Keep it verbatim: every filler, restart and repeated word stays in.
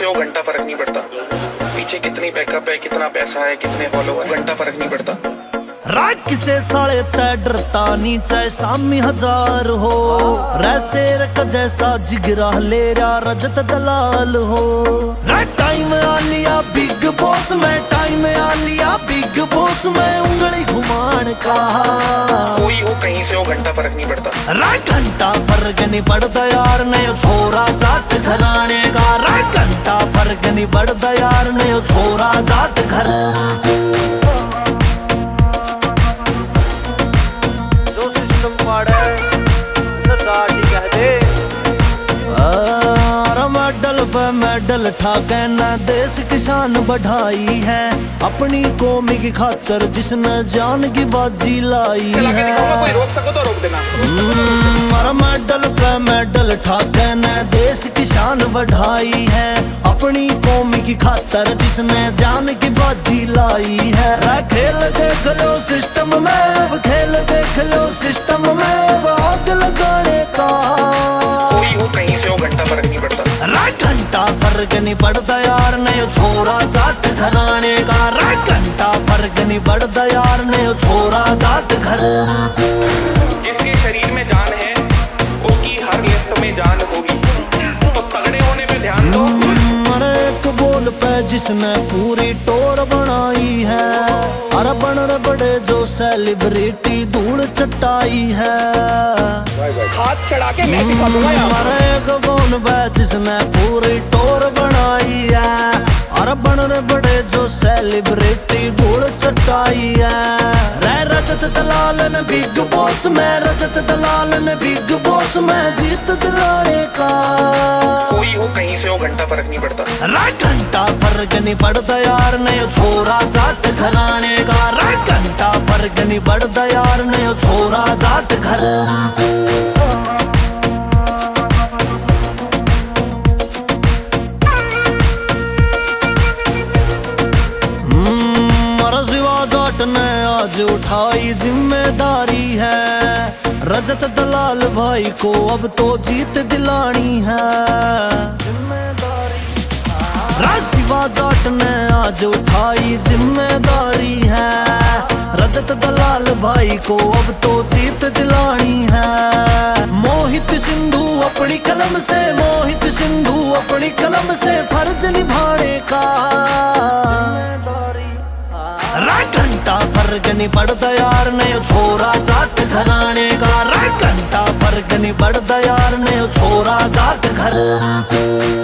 से हो घंटा फर्क नहीं पड़ता। पीछे कितनी बैकअप है, कितना पैसा है, कितने फॉलोवर, घंटा फर्क नहीं पड़ता। राख से साले तय डरता नी चाहे सामी हजार हो, रैसेर का जैसा जिगरा ले रहा रजत दलाल हो। टाइम आ लिया बिग बॉस में, टाइम आ लिया बिग बॉस में, उंगली घुमान का कोई हो कहीं से हो घंटा फर्क नहीं पड़ता। राख घंटा फर्क नहीं पड़ता यार, नयो छोरा जाट घराने का। राख घंटा फर्क नहीं पड़ता यार, नयो छोरा जाट घर। मेडल पे मेडल ठाके न देश की शान बढ़ाई है, अपनी कौमी की खातर जिसने जान की बाजी लाई है। कोई रोक सको तो रोक देना। मेडल पे मेडल ठाके न देश की शान बढ़ाई है, अपनी कौमी की खातर जिसने जान की बाजी लाई है। खेल देख लो सिस्टम में, अब खेल देख लो सिस्टम में, अब आग लगाने का कोई हो कहीं से हो घंटा फर्क नहीं पड़ता। घंटा फर्क नहीं पड़ता यार, नयो छोरा जाट घराने का। घंटा फर्क नहीं पड़ता यार, नयो छोरा जाट घर। जिसके शरीर में जान है उसकी हर लिस्ट में जान होगी, तो तगड़े होने पे ध्यान दो। एक बोल पे जिसने पूरी टोर बनाई है, अरे बन रे बड़े जो सेलिब्रिटी धूल चटाई है। हाथ चढ़ा के मैं दिखा दूंगा यार। एक बोल पे जिसने पूरी टोर बनाई है, अरे बन रे बड़े जो सेलिब्रिटी धूल चटाई है। रे रजत दलाल ने बिग बॉस में, रजत दलाल ने बिग बॉस में जीत दिलाने का कोई हो कहीं से हो घंटा फर्क नहीं पड़ता। घंटा फर्क नहीं पड़ता यार, नयो छोरा जाट घराने का। घंटा फर्क नहीं पड़ता यार, नयो छोरा जाट घर। जाट ने आज उठाई जिम्मेदारी है, रजत दलाल भाई को अब तो जीत दिलानी है। राशिवा जाट ने आज उठाई जिम्मेदारी है, रजत दलाल भाई को अब तो जीत दिलानी है। मोहित सिंधु अपनी कलम से, मोहित सिंधु अपनी कलम से फर्ज निभाने का। घंटा फर्क नहीं पड़ता यार, नयो छोरा जाट घराने का। घंटा फर्क नहीं पड़ता यार, नयो छोरा जाट घर।